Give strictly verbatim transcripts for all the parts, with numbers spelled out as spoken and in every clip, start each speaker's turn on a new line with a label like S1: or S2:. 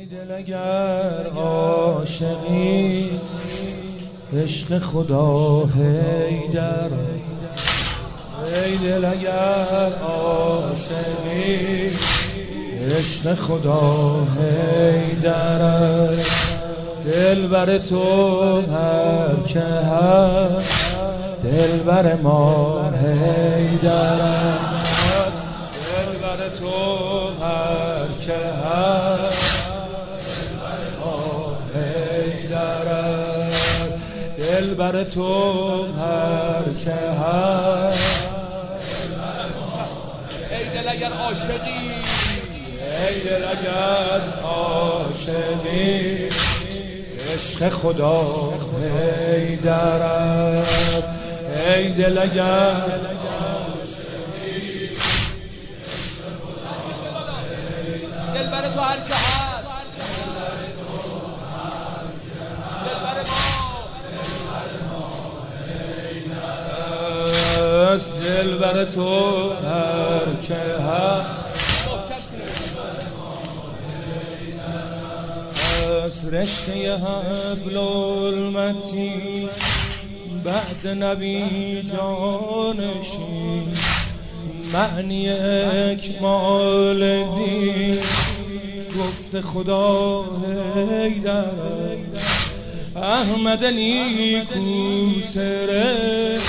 S1: دل اگر عاشقی عشق خدا حیدر، ای دل اگر عاشقی عشق خدا حیدر، دل بر تو هر که هست دل بر ما حیدر است، دل بر تو هر که هست دل بر ما حیدر است، دل بر تو هر که هست دل بر ما.
S2: ای دل اگر عاشقی،
S1: ای دل اگر عاشقی عشق خدا حیدر است، ای دل اگر عاشقی عشق خدا حیدر،
S2: دل بر تو هر که هست دل بر ما،
S1: دل بر تو هر که هست رشته حبل المتین بعد نبی جانشین، معنی اکمال دین گفت خدا حیدر، احمد نیکو سره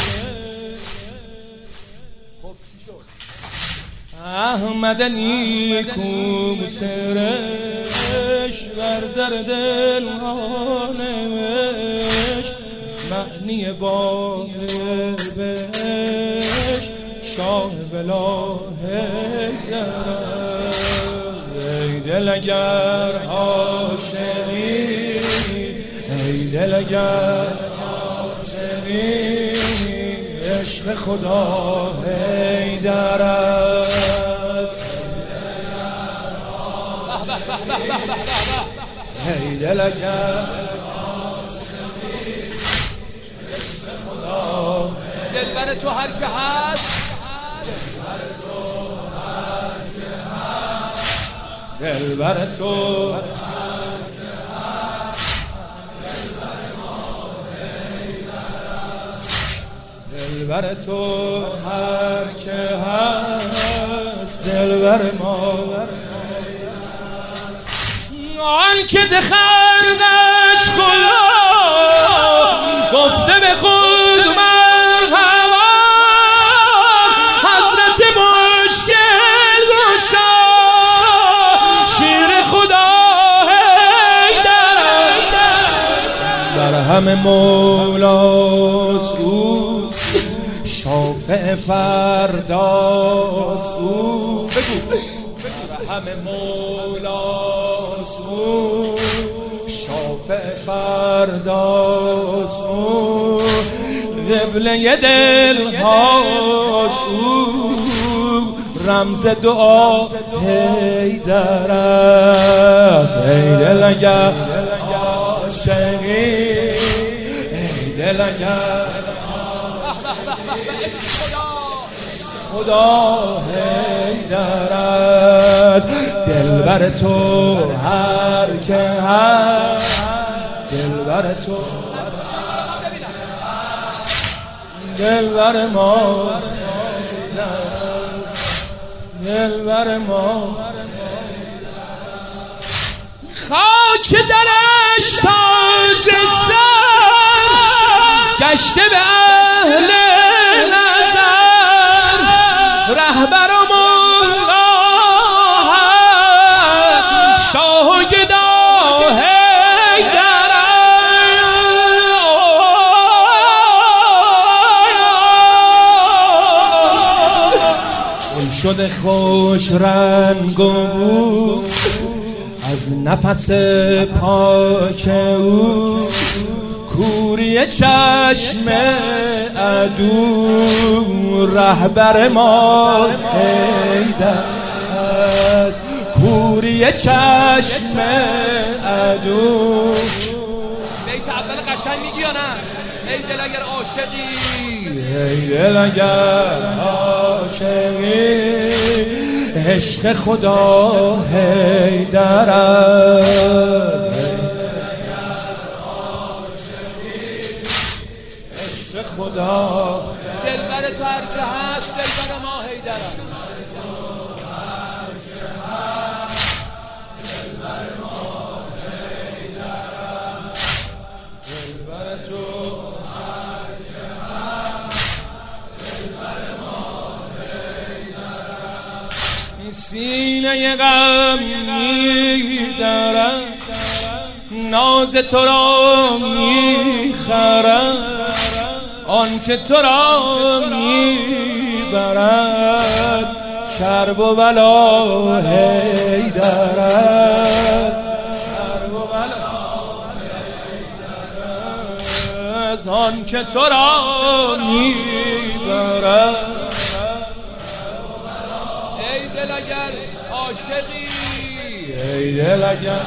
S1: احمد نیکو سرش بر در دل ها نوشت، معنی باغ بهشت شاه بلا حیدر، ای دل اگر عاشقی ای دل اگر عاشقی عشق خدا حیدر است، ای دل اگر عاشقی عشق خدا
S2: دل بر تو هر که هست
S1: دل بر تو دل بر تو هر که هست دل بر ما، آن که دخندش خدا گفته به خود مرحبا، حضرت مشکل گشا شیر خدا حیدر، بر همه مولاست او شافع فرداست او، بر همه مولاست او شافع فرداست او، قبله دل هاست او رمز دعا حیدر است، ای دل اگر عاشقی ای دل اگر خدا حیدر است، دل بر تو هر که هست دل بر تو دل بر ما دل بر ما، خاک درش تاج سر گشته به اهل نظر، رهبر و مولا شاه و گدا حیدر، گل شده خوش رنگ و بو از نفس پاک او، کوری چشم عدو رهبر ما حیدر است، کوری چشم عدو.
S2: بیت اول قشنگ میگی یا نه؟ ای دل اگر عاشقی
S1: ای دل اگر عاشقی عشق خدا حیدر است.
S2: هر که هست دلبر ما حیدرم. دلبر تو هر که هست دلبر ما حیدرم. این سینه غم می‌دارم ناز تو را میخرم، آن که تو را میبرد کرب و بلا حیدرد. کرب و بلا حیدرد آن که تو را میبرد. ای دل اگر عاشقی، ای دل اگر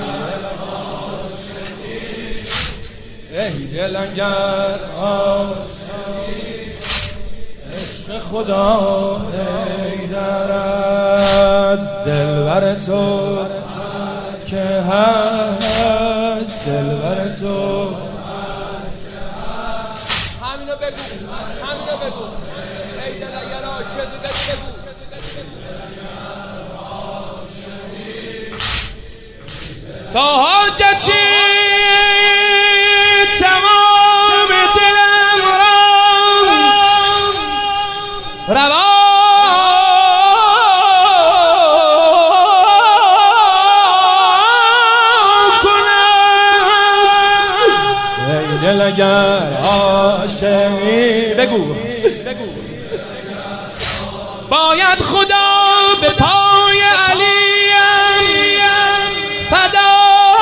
S2: ای دل اگر عاشقی عشق خدا حیدر است. دلبر تو که هست دلبر تو همینو بگو، همینو بگو. ای دل اگر عاشقی بگو. تا حاجتی تمام دلم را روا کنم. ای دل اگر عاشقی بگو باید خدا به پای علی فدا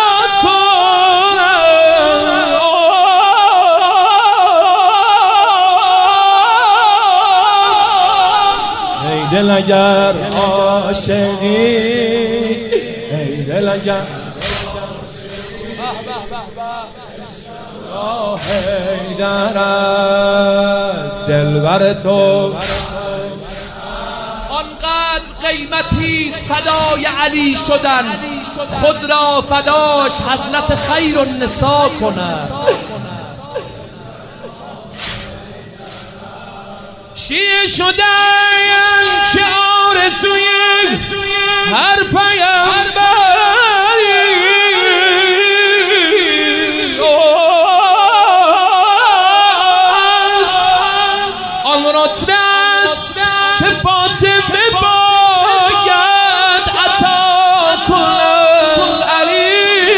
S2: دل اگر عاشقی، ای دل اگر حیدر دلبر تو آنقدر قیمتیست فدای علی شدن، خود را فداش حضرت خیر النساء کند. شیعه شدن که آرزوی هر پیامبری، آن رتبه است که فاطمه باید عطا کند علی.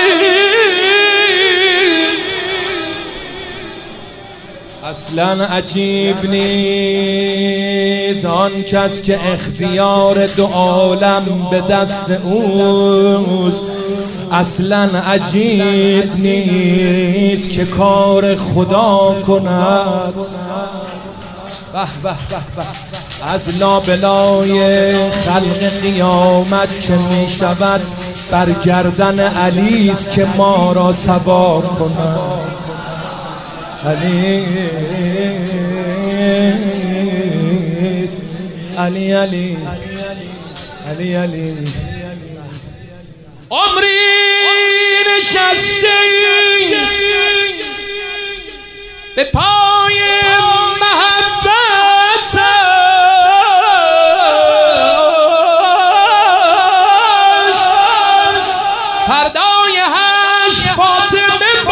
S2: اصلا عجیب نیست آن کس که اختیار دو عالم به دست اوست. اصلا عجیب نیست که کار خدا کند. به به به به از لابلای خلق قیامت که می شود بر گردن علی است که ما را سوار کند. علی علی علی علی علی عمری نشسته به پای محبت، فردای هشت فاطمه